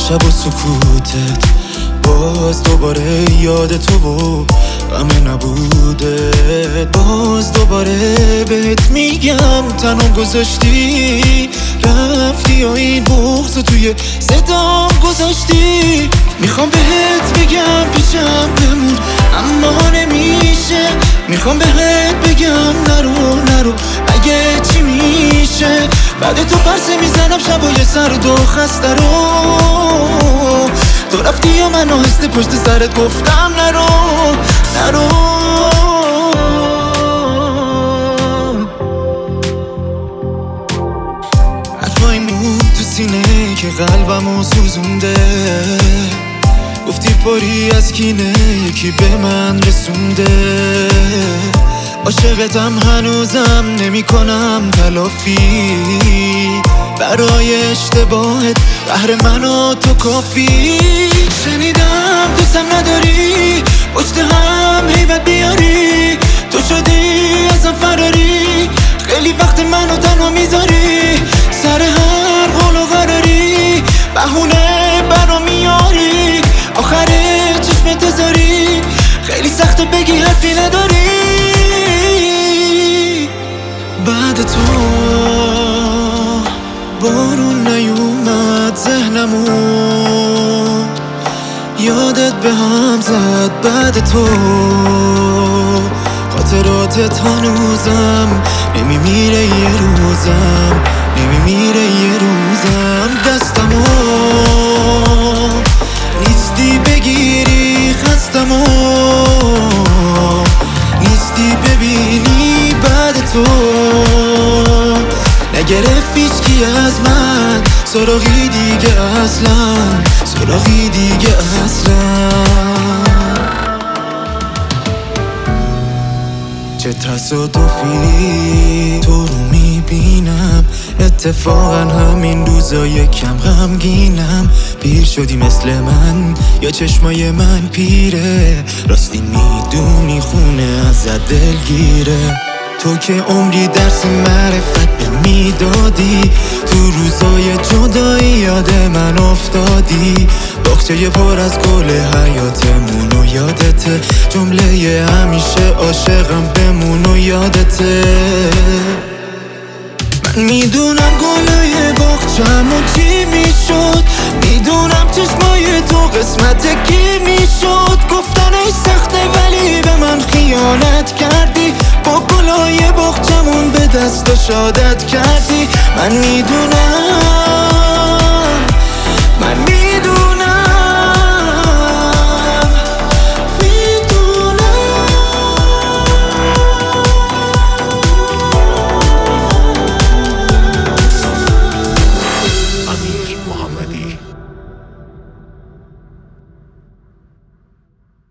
شب و سکوتت باز دوباره یاد تو و غم نبوده، باز دوباره بهت میگم تنها گذاشتی رفتی و این بغض توی صدام گذاشتی. میخوام بهت بگم پیشم بمون اما نمیشه، میخوام بهت بگم نرو اگه چی میشه. بعد تو پرسه میزنم شبای سرد و خسته رو، تو رفتی یا من آهسته پشت سرت گفتم نرو حرفای موند تو سینه که قلبمو سوزونده، گفتی پری از کینه یکی به من رسونده. عاشقتم هنوزم نمی کنم تلافی برای اشتباهت، قهر من و تو کافی. شنیدم دوستم نداری پشت هم هیبت بیاری، تو شدی ازم فراری، خیلی وقت منو تنها میذاری، سر هر قول و قراری بهونه برا میاری، آخر چشم تزاری خیلی سخته بگی حرفی نداری. بعد تو بارون نیومد ذهنمو، یادت به هم زد. بعد تو خاطراتت هنوزم نمیمیره یه روزم، نمیمیره یه روزم. دستمو نیستی بگیری خستمو، نیستی ببینی. بعد تو نگرفت هیچکی از من سراغی دیگه اصلا، سراغی دیگه اصلا. چه تصادفی تو رو میبینم، اتفاقا همین روزا یکم غمگینم. پیر شدی مثل من یا چشمای من پیره، راستی میدونی خونه ازت دلگیره. تو که عمری درس معرفت به میدادی، تو روزای جدایی یاد من افتادی. باغچه پر از گل حیاتمون و یادته، جمله همیشه عاشقم بمون و یادته. من میدونم گلای باغچه‌مون چی میشد، میدونم چشمای تو قسمت کی میشد. گفتنش سخته ولی به من خیانت کردی، با گلای باغچه‌مون به دست و شادت کردی. من میدونم